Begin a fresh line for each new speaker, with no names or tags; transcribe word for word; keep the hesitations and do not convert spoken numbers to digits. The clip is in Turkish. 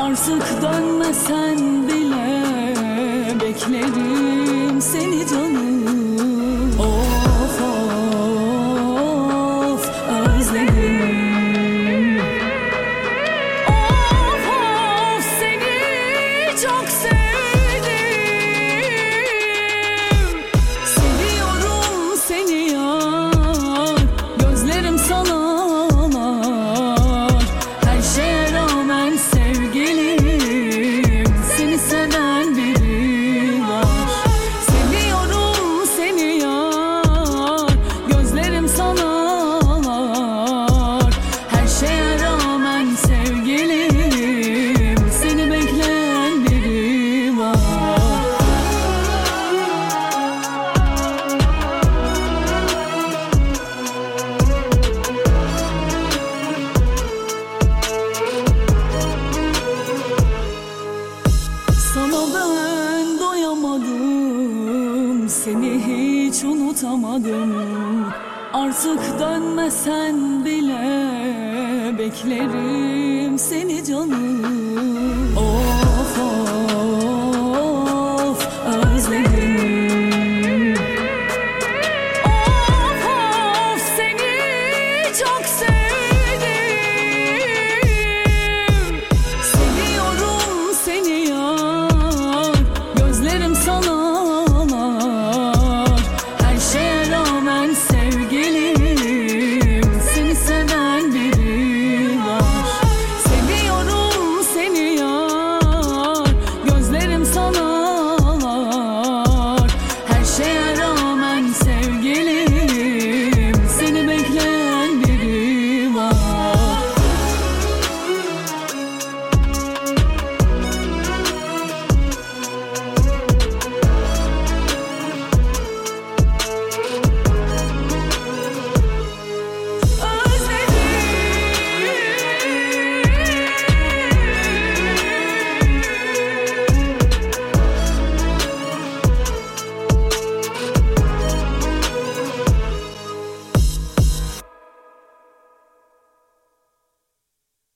Artık dönmesen bile beklerim seni canım. Of of özledim. Of of seni çok sevdim. Seviyorum seni yar, gözlerim sana ağlar. Her şeye rağmen sevgilim, seni seven biri var. Seviyorum seni yar, gözlerim sana ağlar. Her şeye rağmen sevgilim, seni bekleyen biri var. Sana ben doyamadım, seni hiç unutamadım. Artık dönmesen bile beklerim seni canım.